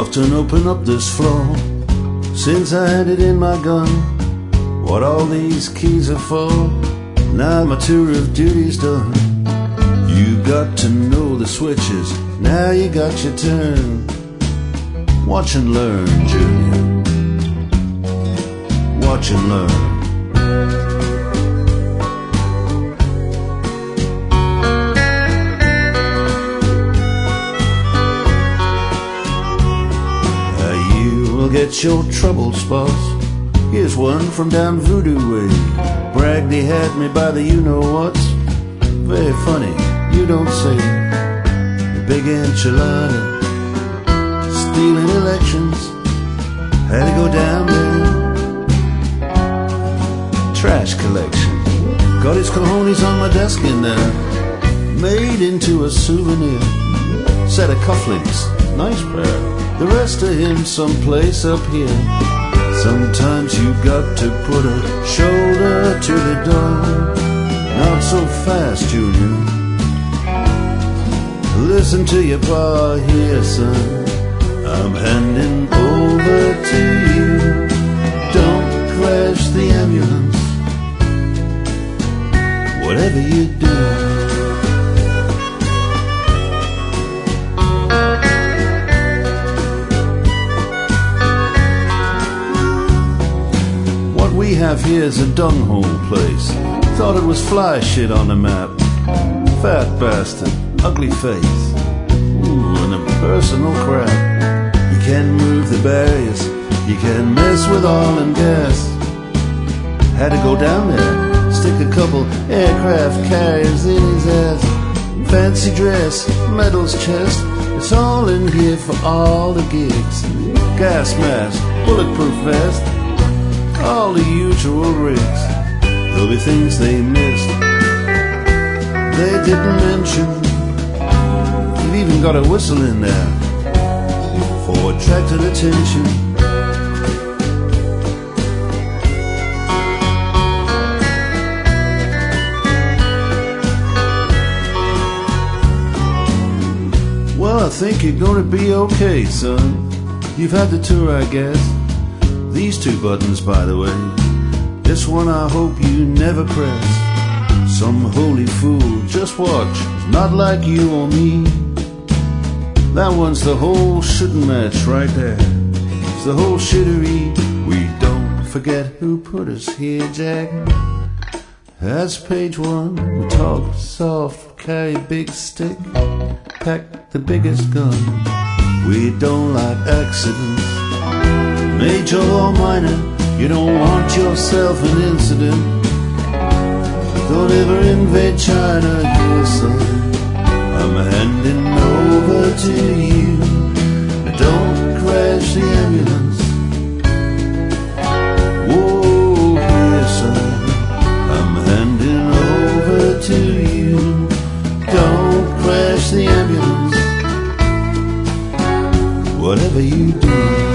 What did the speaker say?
often open up this floor since I had it in my gun. What all these keys are for? Now my tour of duty's done. You got to know the switches, now you got your turn. Watch and learn, Junior. Watch and learn. Get your troubles, boss. Here's one from down Voodoo Way. Bragged he had me by the you-know-whats. Very funny, you don't say. The big enchilada, stealing elections. Had to go down there. Trash collection. Got his cojones on my desk in there. Made into a souvenir. Set of cufflinks, nice pair. The rest of him someplace up here. Sometimes you got to put a shoulder to the door. Not so fast, Junior. Listen to your pa here, son. I'm handing over to you. Don't crash the ambulance. Whatever you do. We have here's a dunghole place. Thought it was fly shit on the map. Fat bastard, ugly face. Ooh, an impersonal crap. You can move the barriers, you can mess with oil and gas. Had to go down there, stick a couple aircraft carriers in his ass. Fancy dress, medals chest, it's all in here for all the gigs. Gas mask, bulletproof vest, all the usual rigs. There'll be things they missed, they didn't mention. You've even got a whistle in there for attracted attention. Well, I think you're gonna be okay, son. You've had the tour, I guess. These two buttons, by the way, this one I hope you never press. Some holy fool, just watch, not like you or me. That one's the whole shooting match right there. It's the whole shittery. We don't forget who put us here, Jack. That's page one. We talk soft, carry big stick, pack the biggest gun. We don't like accidents, major or minor. You don't want yourself an incident. Don't ever invade China, your son. I'm handing over to you. Don't crash the ambulance. Whoa, here, son. I'm handing over to you. Don't crash the ambulance. Whatever you do.